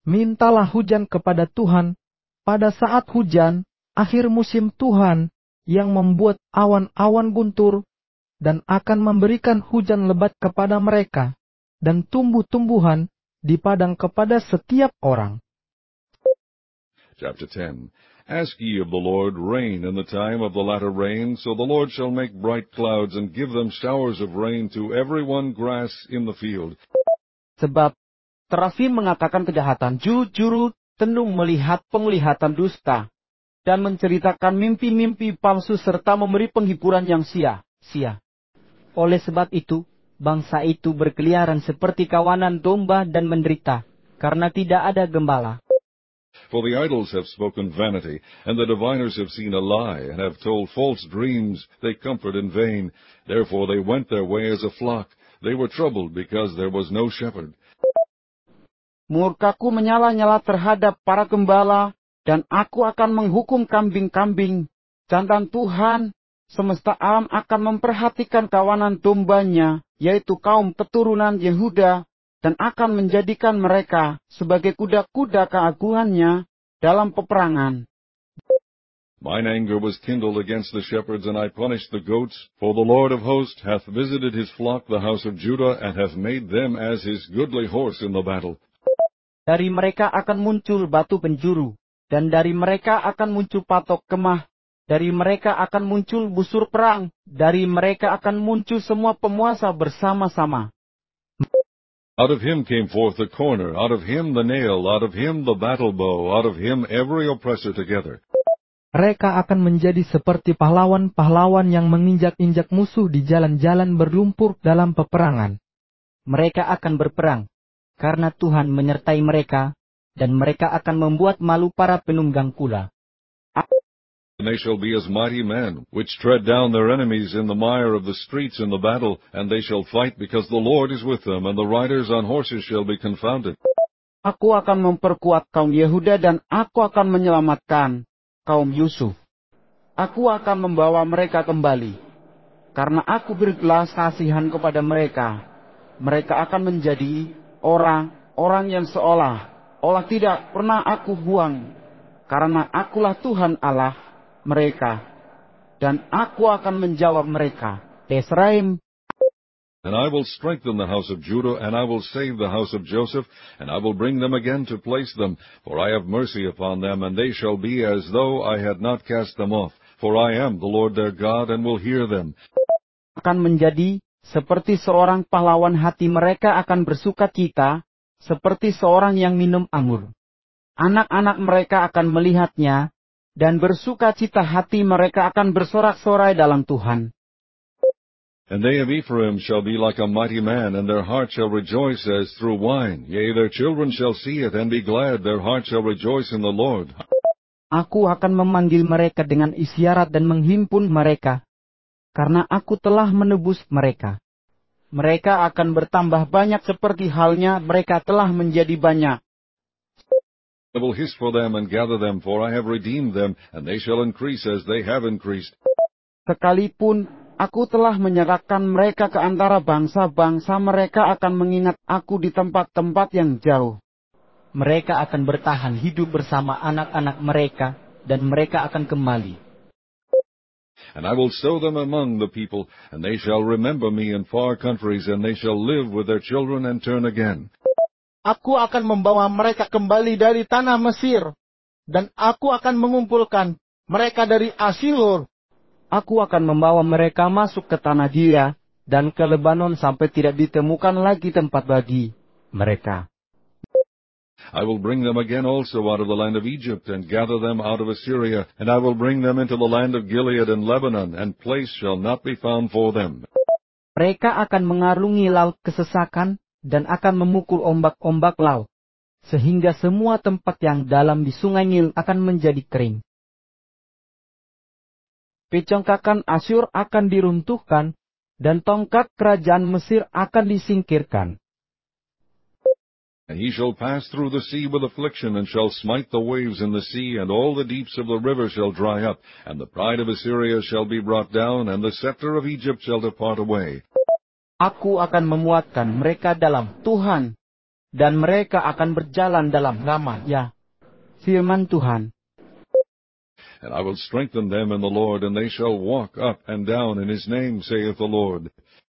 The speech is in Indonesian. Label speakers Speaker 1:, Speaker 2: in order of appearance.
Speaker 1: Mintalah hujan kepada Tuhan pada saat hujan, akhir musim Tuhan, yang membuat awan-awan guntur, dan akan memberikan hujan lebat kepada mereka, dan tumbuh-tumbuhan di padang kepada setiap orang.
Speaker 2: Chapter 10. Ask ye of the Lord rain in the time of the latter rain, so the Lord shall make bright clouds, and give them showers of rain to every one grass in the field.
Speaker 3: Sebab Terafim mengatakan kejahatan, juru tenung melihat penglihatan dusta, dan menceritakan mimpi-mimpi palsu serta memberi penghiburan yang sia-sia. Oleh sebab itu, bangsa itu berkeliaran seperti kawanan domba dan menderita, karena tidak ada gembala.
Speaker 2: For the idols have spoken vanity, and the diviners have seen a lie, and have told false dreams, they comfort in vain. Therefore they went their way as a flock. They were troubled because there was no shepherd.
Speaker 3: Murkaku menyala-nyala terhadap para gembala, dan aku akan menghukum kambing-kambing. Jantan Tuhan semesta alam akan memperhatikan kawanan dombanya, yaitu kaum keturunan Yehuda, dan akan menjadikan mereka sebagai kuda-kuda keagungannya dalam peperangan.
Speaker 2: Mine anger was kindled against the shepherds, and I punished the goats. For the Lord of hosts hath visited his flock, the house of Judah, and hath made them as his goodly horse in the battle.
Speaker 3: Dari mereka akan muncul batu penjuru, dan dari mereka akan muncul patok kemah, dari mereka akan muncul busur perang, dari mereka akan muncul semua pemuasa bersama-sama.
Speaker 2: Out of him came forth the corner, out of him the nail, out of him the battle bow, out of him every oppressor together.
Speaker 1: Mereka akan menjadi seperti pahlawan-pahlawan yang menginjak-injak musuh di jalan-jalan berlumpur dalam peperangan.
Speaker 3: Mereka akan berperang, karena Tuhan menyertai mereka, dan mereka akan membuat malu para penunggang kuda.
Speaker 2: And they shall be as mighty men, which tread down their enemies in the mire of the streets in the battle, and they shall fight because the Lord is with them, and the riders on horses shall be confounded.
Speaker 3: Aku akan memperkuat kaum Yehuda, dan aku akan menyelamatkan kaum Yusuf. Aku akan membawa mereka kembali, karena aku berbelas kasihan kepada mereka. Mereka akan menjadi orang yang seolah-olah tidak pernah aku buang, karena akulah Tuhan Allah mereka, dan aku akan menjawab mereka. Efraim.
Speaker 2: And I will strengthen the house of Judah, and I will save the house of Joseph, and I will bring them again to place them, for I have mercy upon them, and they shall be as though I had not cast them off. For I am the Lord their God, and will hear them.
Speaker 3: Akan menjadi seperti seorang pahlawan, hati mereka akan bersuka cita, seperti seorang yang minum anggur. Anak-anak mereka akan melihatnya, dan bersuka cita, hati mereka akan bersorak-sorai dalam Tuhan.
Speaker 2: And they of Ephraim shall be like a mighty man, and their heart shall rejoice as through wine. Yea, their children shall see it, and be glad, their heart shall rejoice in the Lord.
Speaker 3: Aku akan memanggil mereka dengan isyarat dan menghimpun mereka, karena aku telah menebus mereka. Mereka akan bertambah banyak seperti halnya mereka telah menjadi banyak.
Speaker 2: I will hiss for them and gather them, for I have redeemed them, and they shall increase as they have increased.
Speaker 3: Sekalipun aku telah menyerahkan mereka ke antara bangsa-bangsa, mereka akan mengingat aku di tempat-tempat yang jauh. Mereka akan bertahan hidup bersama anak-anak mereka, dan mereka akan kembali.
Speaker 2: And I will sow them among the people, and they shall remember me in far countries, and they shall live with their children and turn again.
Speaker 4: Aku akan membawa mereka kembali dari tanah Mesir, dan aku akan mengumpulkan mereka dari Asyur.
Speaker 3: Aku akan membawa mereka masuk ke tanah Dia, dan ke Lebanon sampai tidak ditemukan lagi tempat bagi mereka.
Speaker 2: I will bring them again also out of the land of Egypt, and gather them out of Assyria, and I will bring them into the land of Gilead and Lebanon, and place shall not be found for them.
Speaker 3: Mereka akan mengarungi laut kesesakan, dan akan memukul ombak-ombak laut, sehingga semua tempat yang dalam di sungai Nil akan menjadi kering. Pecongkakan Asyur akan diruntuhkan, dan tongkat kerajaan Mesir akan disingkirkan.
Speaker 2: And he shall pass through the sea with affliction, and shall smite the waves in the sea, and all the deeps of the river shall dry up, and the pride of Assyria shall be brought down, and the scepter of Egypt shall depart away.
Speaker 3: Aku akan memuatkan mereka dalam Tuhan, dan mereka akan berjalan dalam nama-Nya. Firman Tuhan.
Speaker 2: And I will strengthen them in the Lord, and they shall walk up and down in his name, saith the Lord.